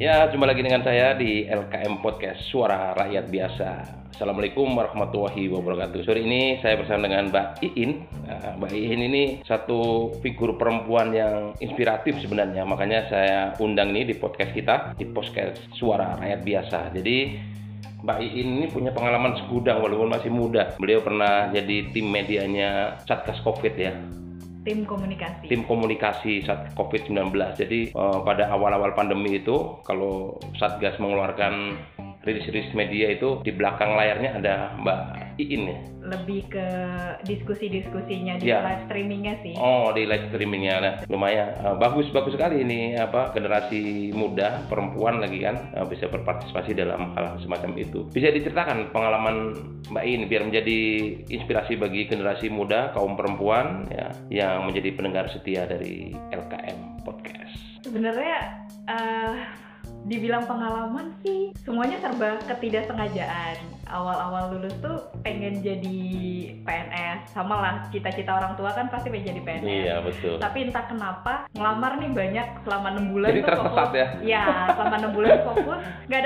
Ya, jumpa lagi dengan saya di LKM Podcast Suara Rakyat Biasa. Assalamualaikum warahmatullahi wabarakatuh. Sore ini saya bersama dengan Mbak Iin. Mbak Iin ini satu figur perempuan yang inspiratif sebenarnya. Makanya saya undang ini di podcast kita, di podcast Suara Rakyat Biasa. Jadi Mbak Iin ini punya pengalaman segudang walaupun masih muda. Beliau pernah jadi tim medianya Satgas Covid ya. Tim komunikasi saat COVID-19. Jadi pada awal-awal pandemi itu kalau Satgas mengeluarkan rilis-rilis media itu di belakang layarnya ada Mbak Iin ya. Lebih ke diskusi-diskusinya di live streamingnya sih. Oh, di live streamingnya. Nah, lumayan bagus sekali ini generasi muda perempuan lagi kan bisa berpartisipasi dalam hal semacam itu. Bisa diceritakan pengalaman Mbak Iin biar menjadi inspirasi bagi generasi muda kaum perempuan ya yang menjadi pendengar setia dari LKM Podcast. Sebenarnya dibilang pengalaman sih semuanya serba ketidaksengajaan. Awal-awal lulus tuh pengen jadi PNS, sama lah cita-cita orang tua kan pasti pengen jadi PNS. Iya betul. Tapi entah kenapa ngelamar nih banyak selama 6 bulan. Jadi tuh tersesat fokus, ya? Iya, selama 6 bulan fokus nggak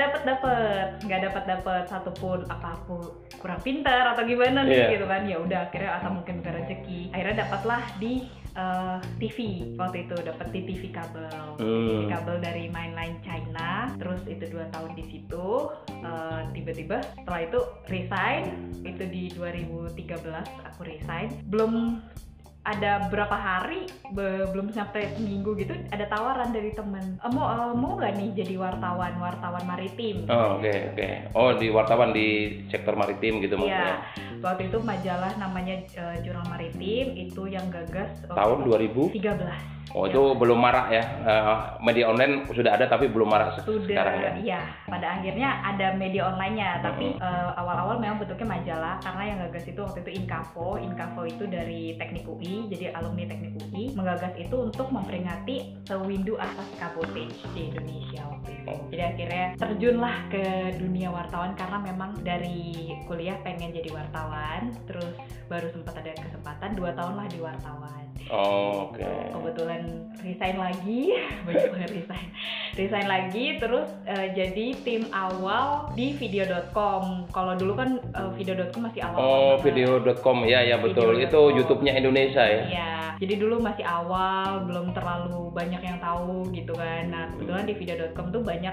dapet satupun, apa aku kurang pintar atau gimana nih gitu kan. Ya udah akhirnya atau mungkin bukan rezeki. Akhirnya dapatlah di TV waktu itu, dapat di TV kabel. TV kabel dari mainline China. Terus itu 2 tahun di situ. Tiba-tiba setelah itu resign. Itu di 2013 aku resign. Belum ada berapa hari, belum sampai seminggu gitu, ada tawaran dari temen, mau nggak nih jadi wartawan maritim. Oh oke. Oh di wartawan di sektor maritim gitu maksudnya. Iya, waktu itu majalah namanya Jurnal Maritim, itu yang gagas tahun 2013. Oh itu belum marak ya, media online sudah ada tapi belum marak sekarang ya? Iya, pada akhirnya ada media online-nya, tapi awal-awal memang bentuknya majalah, karena yang gagas itu waktu itu Inkavo itu dari Teknik UI, jadi alumni Teknik UI, menggagas itu untuk memperingati sewindu atas kabotage di Indonesia waktu itu. Jadi akhirnya terjunlah ke dunia wartawan, karena memang dari kuliah pengen jadi wartawan, terus baru sempat ada kesempatan 2 tahun lah di wartawan. Oh, oke. Kebetulan resign lagi, banyak banget resign lagi, terus jadi tim awal di video.com. Kalau dulu kan video.com masih awal. Oh, video.com ya betul. Video.com. Itu YouTube-nya Indonesia ya. Iya. Jadi dulu masih awal, belum terlalu banyak yang tahu gitu kan. Nah, kebetulan di video.com tuh banyak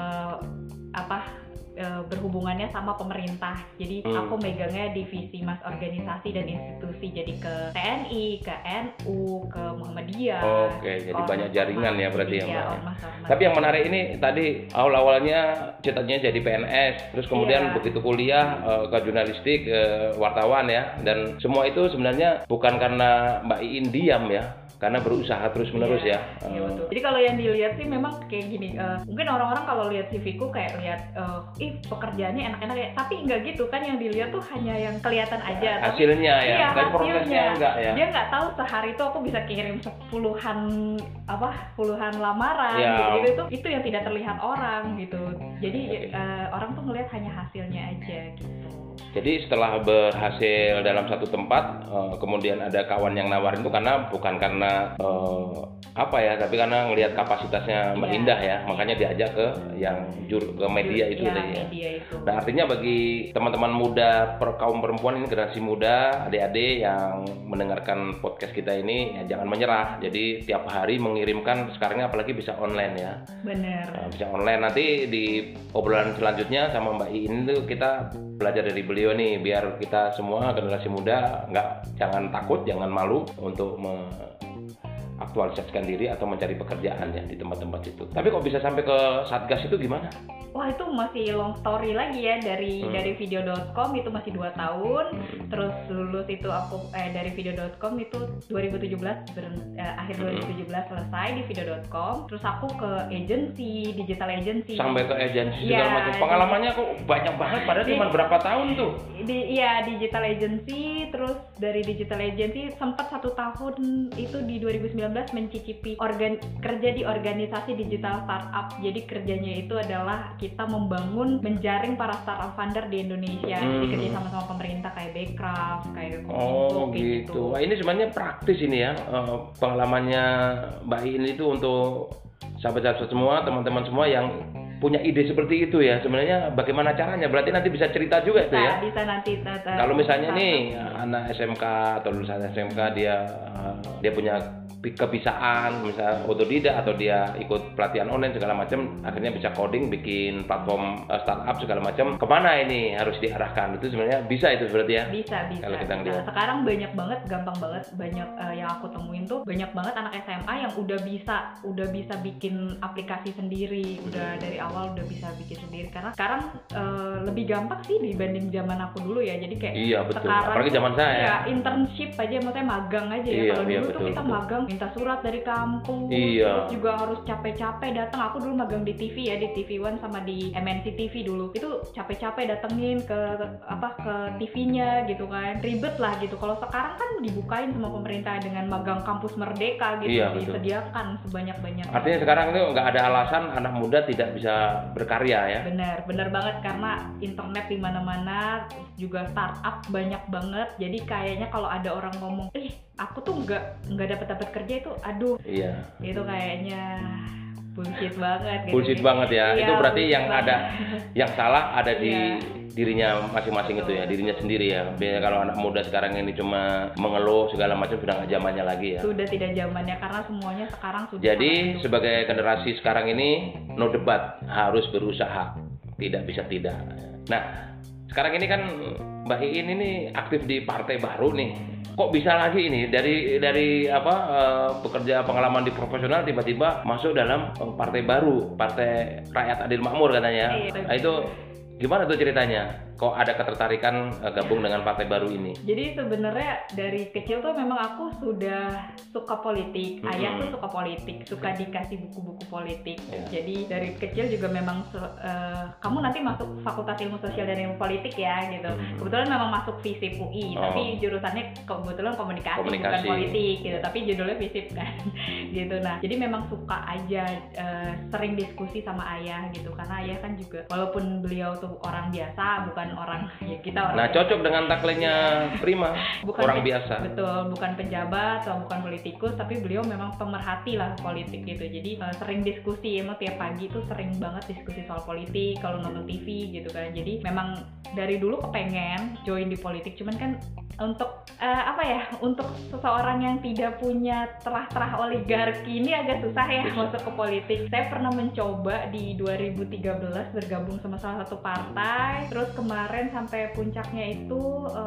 berhubungannya sama pemerintah. Jadi aku megangnya divisi mas organisasi dan institusi, jadi ke TNI, ke NU, ke Muhammadiyah. Oke, jadi banyak jaringan ya berarti ya Mbak. Ormas. Tapi yang menarik ini tadi awalnya cita-citanya jadi PNS, terus kemudian begitu kuliah ke jurnalistik, wartawan ya, dan semua itu sebenarnya bukan karena Mbak Iin diam ya, karena berusaha terus-menerus ya. Iya betul. Jadi kalau yang dilihat sih memang kayak gini, mungkin orang-orang kalau lihat CV-ku kayak lihat pekerjaannya enak-enak ya, tapi enggak gitu kan, yang dilihat tuh hanya yang kelihatan aja. Hasilnya tapi, ya, dan prosesnya enggak ya. Dia nggak tahu sehari itu aku bisa kirim puluhan lamaran gitu. Itu yang tidak terlihat orang gitu. Jadi orang tuh ngelihat hanya hasilnya aja gitu. Jadi setelah berhasil dalam satu tempat, kemudian ada kawan yang nawarin itu bukan karena tapi karena ngelihat kapasitasnya Mbak Indah ya, makanya diajak ke media itu tadi ya. Nah artinya bagi teman-teman muda, kaum perempuan ini, generasi muda, adik-adik yang mendengarkan podcast kita ini, ya jangan menyerah. Jadi tiap hari mengirimkan, sekarangnya apalagi bisa online ya. Bener. Bisa online. Nanti di obrolan selanjutnya sama Mbak Iin itu kita belajar dari beliau nih, biar kita semua generasi muda jangan takut, jangan malu untuk aktualisasikan diri atau mencari pekerjaan ya di tempat-tempat itu. Tapi kok bisa sampai ke Satgas itu gimana? Wah, itu masih long story lagi ya. Dari video.com itu masih 2 tahun. Terus lulus itu aku dari video.com itu 2017, akhir 2017 selesai di video.com. Terus aku ke digital agency. Sampai ke agency segala macam. Pengalamannya kok banyak banget, padahal cuma berapa tahun tuh? Digital agency. Terus dari digital agency sempat 1 tahun itu di 2019 mencicipi kerja di organisasi digital startup. Jadi kerjanya itu adalah kita menjaring para startup founder di Indonesia. Jadi kerja sama pemerintah kayak Backcraft, kayak Kominfo gitu. Wah, ini sebenarnya praktis ini ya, pengalamannya Mbak Iin itu untuk sahabat-sahabat semua, teman-teman semua yang punya ide seperti itu ya, sebenarnya bagaimana caranya? Berarti nanti bisa cerita juga itu ya? Bisa nanti. Kalau misalnya nih anak SMK atau lulusan SMK dia punya kepisaan, misalnya otodidak atau dia ikut pelatihan online segala macam, akhirnya bisa coding, bikin platform startup segala macam. Kemana ini harus diarahkan? Itu sebenarnya bisa itu berarti ya? Bisa. Kalau kita ngelihat. Sekarang banyak banget, gampang banget, banyak yang aku temuin tuh banyak banget anak SMA yang udah bisa bikin aplikasi sendiri, udah dari awal udah bisa bikin sendiri. Karena sekarang lebih gampang sih dibanding zaman aku dulu ya. Jadi kayak iya, betul. Sekarang apalagi zaman saya. Ya internship aja, maksudnya magang aja ya. Iya, kalau dulu betul, tuh kita betul. magang minta surat dari kampus, Iya. terus juga harus capek-capek datang. Aku dulu magang di TV ya, di TV One sama di MNC TV dulu. Itu capek-capek datengin ke TV-nya gitu kan. Ribet lah gitu. Kalau sekarang kan dibukain sama pemerintah dengan magang kampus merdeka gitu, Iya, betul. disediakan sebanyak-banyaknya. Artinya sekarang itu nggak ada alasan anak muda tidak bisa berkarya ya? Benar banget, karena internet di mana-mana, juga startup banyak banget. Jadi kayaknya kalau ada orang ngomong, aku tuh nggak dapat kerja, itu aduh, Iya. itu kayaknya bullshit banget gitu. Bullshit banget ya. Iya, Itu berarti bullshit yang banget. yang salah ada di Iya. dirinya masing-masing itu ya, dirinya sendiri ya. Biasanya kalau anak muda sekarang ini cuma mengeluh segala macam, sudah nggak zamannya lagi ya. Sudah tidak zamannya, karena semuanya sekarang sudah Jadi sangat sebagai generasi sekarang ini no debat, harus berusaha, tidak bisa tidak. Nah, sekarang ini kan Mbak Iin ini aktif di partai baru nih. Kok bisa lagi ini dari bekerja pengalaman di profesional tiba-tiba masuk dalam partai baru, Partai Rakyat Adil Makmur katanya. Iya. Nah, itu gimana tuh ceritanya? Kok ada ketertarikan gabung dengan partai baru ini? Jadi sebenarnya dari kecil tuh memang aku sudah suka politik. Ayah tuh suka politik, suka dikasih buku-buku politik. Yeah. Jadi dari kecil juga memang kamu nanti masuk Fakultas Ilmu Sosial dan Ilmu Politik ya gitu. Kebetulan memang masuk FISIP UI, tapi jurusannya kebetulan komunikasi. Bukan politik gitu, tapi judulnya FISIP kan. Gitu. Nah, jadi memang suka aja sering diskusi sama ayah gitu, karena ayah kan juga walaupun beliau tuh orang biasa, bukan orang ya kita orang. Nah, cocok dengan taklenya Prima, orang biasa. Betul, bukan pejabat atau bukan politikus, tapi beliau memang pemerhati lah politik gitu. Jadi sering diskusi, emang tiap pagi tuh sering banget diskusi soal politik kalau nonton TV gitu kan. Jadi memang dari dulu kepengen join di politik, cuman kan untuk untuk seseorang yang tidak punya terah-terah oligarki ini agak susah ya masuk ke politik. Saya pernah mencoba di 2013 bergabung sama salah satu partai, terus kemarin sampai puncaknya itu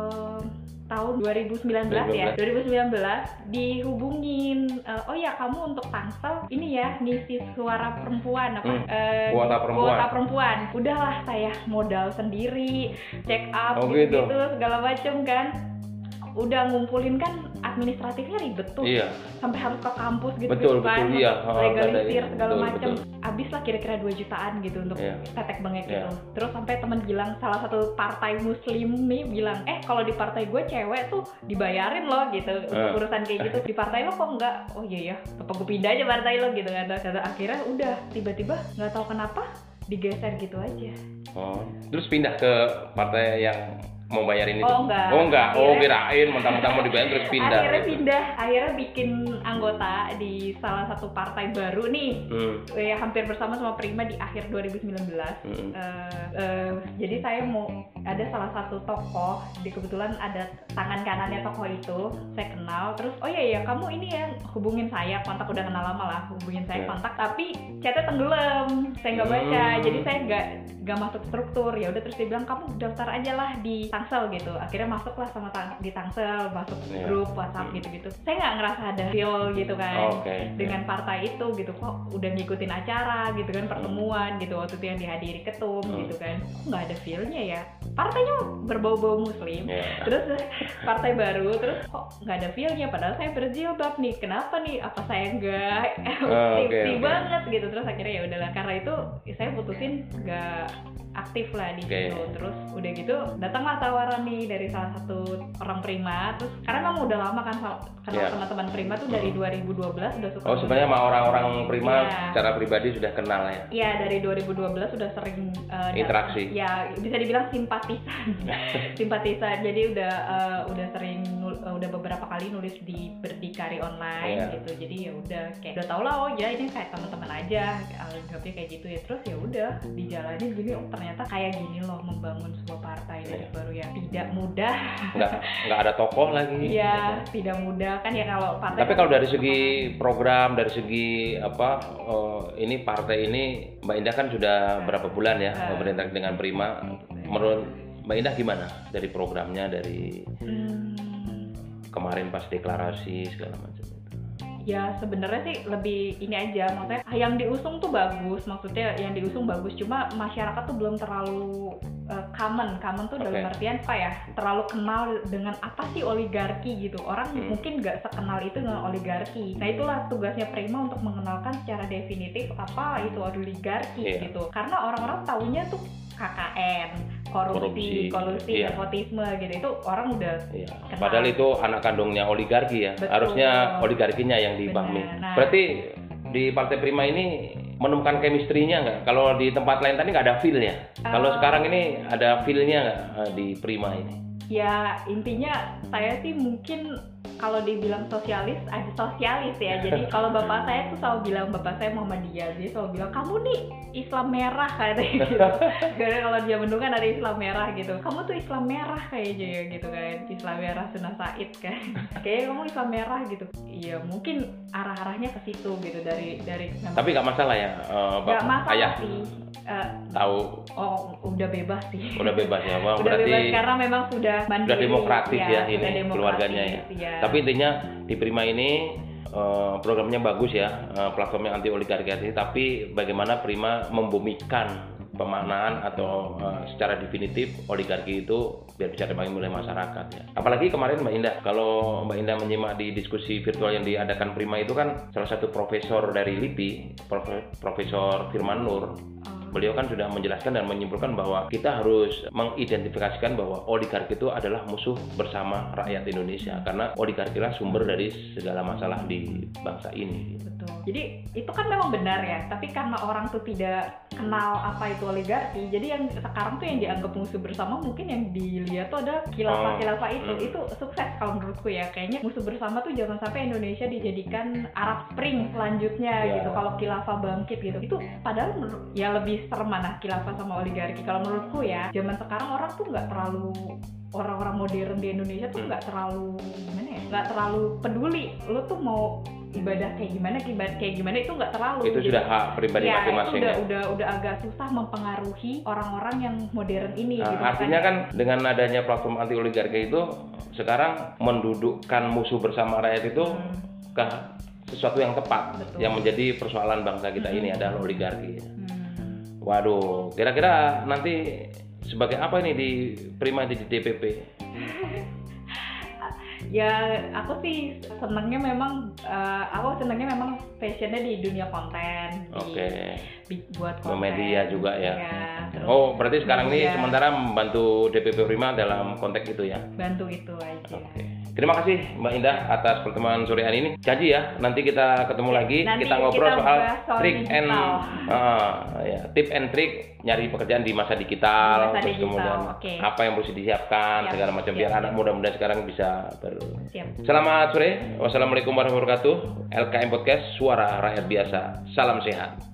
tahun 2019 ya. 2019 dihubungin, oh ya kamu untuk Tangsel ini ya ngisi suara perempuan kuota perempuan. Udahlah, saya modal sendiri, check up gitu segala macem kan. Udah ngumpulin kan administratifnya ribet tuh. Iya. Sampai harus ke kampus gitu kan. Iya. Legalisir segala macam. Habis lah kira-kira 2 jutaan gitu untuk tetek bengek gitu. Terus sampai temen bilang, salah satu partai muslim nih bilang, kalau di partai gue cewek tuh dibayarin loh gitu untuk urusan kayak gitu. Di partai lo kok enggak? Oh iya ya, apa gue pindah aja partai lo gitu kan. Akhirnya udah tiba-tiba nggak tahu kenapa digeser gitu aja. Terus pindah ke partai yang mau bayarin itu? Oh enggak. Kirain mentang-mentang mau dibayar terus pindah. Akhirnya bikin anggota di salah satu partai baru nih. Ya hampir bersama Prima di akhir 2019. Jadi saya mau ada salah satu tokoh, kebetulan ada tangan kanannya tokoh itu, saya kenal. Terus oh iya kamu ini ya, hubungin saya, kontak udah kenal lama lah, hubungin saya kontak, tapi chatnya tenggelam, saya nggak baca. Jadi saya nggak masuk struktur. Ya udah, terus dia bilang kamu daftar aja lah di Tangsel gitu. Akhirnya masuklah di Tangsel, masuk grup WhatsApp gitu-gitu. Saya nggak ngerasa ada feel gitu kan dengan partai itu gitu. Kok udah ngikutin acara gitu kan, pertemuan gitu waktu itu yang dihadiri ketum gitu kan. Kok nggak ada feelnya ya? Partainya berbau-bau muslim. Terus partai baru, terus kok nggak ada feelnya? Padahal saya berjilbab nih. Kenapa nih? Apa saya nggak banget gitu? Terus akhirnya ya udahlah. Karena itu saya putusin nggak aktif lah di situ. Terus udah gitu datanglah tawaran nih dari salah satu orang Prima. Terus karena kamu udah lama kan kenal teman-teman Prima tuh dari 2012 udah suka. Oh sebenarnya sama orang-orang Prima secara pribadi sudah kenal ya? Iya, dari 2012 sudah sering interaksi. Ya bisa dibilang simpatisan. Jadi udah sering udah beberapa kali nulis di berdikari online gitu. Jadi ya udah kayak udah tau lah, oh ya ini kayak teman-teman aja anggapnya kayak gitu ya. Terus ya udah dijalanin gini, oh ternyata kayak gini loh membangun sebuah partai dari baru ya. Tidak mudah. Nggak ada tokoh lagi. Iya, tidak mudah kan ya kalau partai. Tapi kalau dari segi program, dari segi ini partai ini Mbak Indah kan sudah berapa bulan ya berinteraksi dengan Prima. Menurut Mbak Indah gimana dari programnya, dari kemarin pas deklarasi segala macam itu? Ya sebenarnya sih lebih ini aja, maksudnya yang diusung tuh bagus, maksudnya yang diusung bagus, cuma masyarakat tuh belum terlalu common tuh dalam artian apa ya, terlalu kenal dengan apa sih oligarki gitu. Orang mungkin nggak sekenal itu dengan oligarki. Nah itulah tugasnya Prima untuk mengenalkan secara definitif apa itu oligarki gitu. Karena orang-orang taunya tuh KKN, korupsi, nepotisme gitu, itu orang udah kenal. Padahal itu anak kandungnya oligarki ya. Betul. Harusnya oligarkinya yang dipahami. Nah, berarti di Partai Prima ini menemukan chemistry-nya nggak? Kalau di tempat lain tadi nggak ada feel-nya. Kalau sekarang ini ada feel-nya nggak di Prima ini? Ya intinya saya sih mungkin kalau dibilang sosialis, ada sosialis ya. Jadi kalau bapak saya tuh selalu bilang, bapak saya Muhammadiyah, dia selalu bilang kamu nih Islam merah katanya gitu. Karena kalau dia mendungan ada Islam merah gitu. Kamu tuh Islam merah kayaknya gitu kan. Islam merah Sunan Said kan. Kayaknya kamu Islam merah gitu. Iya mungkin arah-arahnya ke situ gitu dari. Tapi nggak masalah ya, nggak masalah ayah sih. Tahu? Oh udah bebas sih. Udah bebas ya, Bang. Udah Berarti bebas karena memang sudah mandiri. Sudah demokratis ya ini demokratis, keluarganya ya. Tapi intinya di Prima ini programnya bagus ya, platformnya anti oligarki, tapi bagaimana Prima membumikan pemaknaan atau secara definitif oligarki itu biar bisa dipahami oleh masyarakat ya. Apalagi kemarin Mbak Indah, kalau Mbak Indah menyimak di diskusi virtual yang diadakan Prima itu kan salah satu profesor dari LIPI, Profesor Firman Nur. Beliau kan sudah menjelaskan dan menyimpulkan bahwa kita harus mengidentifikasikan bahwa oligarki itu adalah musuh bersama rakyat Indonesia, karena oligarki lah sumber dari segala masalah di bangsa ini. Betul. Jadi itu kan memang benar ya, tapi karena orang tuh tidak kenal apa itu oligarki, jadi yang sekarang tuh yang dianggap musuh bersama mungkin yang dilihat tuh ada khilafah itu sukses kalau menurutku ya. Kayaknya musuh bersama tuh jangan sampai Indonesia dijadikan Arab Spring selanjutnya gitu. Kalau khilafah bangkit gitu, itu padahal ya lebih serem mana khilafah sama oligarki kalau menurutku ya. Zaman sekarang orang tuh nggak terlalu, orang-orang modern di Indonesia tuh nggak terlalu gimana ya, nggak terlalu peduli lo tuh mau ibadah kayak gimana itu nggak terlalu. Itu sudah hak pribadi masing-masing ya. Udah agak susah mempengaruhi orang-orang yang modern ini. Gitu, artinya kan dengan adanya platform anti oligarki itu sekarang mendudukkan musuh bersama rakyat itu ke sesuatu yang tepat. Betul. Yang menjadi persoalan bangsa kita ini adalah oligarki. Waduh, kira-kira nanti sebagai apa ini di Prima di DPP? Ya aku sih senangnya memang passionnya di dunia konten. Buat konten. Media juga ya. Oh berarti sekarang ini sementara membantu DPP Prima dalam konteks itu ya? Bantu itu aja. Terima kasih Mbak Indah atas pertemuan sore hari ini. Janji ya, nanti kita ketemu lagi, nanti kita ngobrol soal trik and tip and trik nyari pekerjaan di masa digital, terus kemudian apa yang harus disiapkan segala macam biar anak muda-muda sekarang bisa Selamat sore. Wassalamualaikum warahmatullahi wabarakatuh. LKM Podcast, suara rakyat biasa. Salam sehat.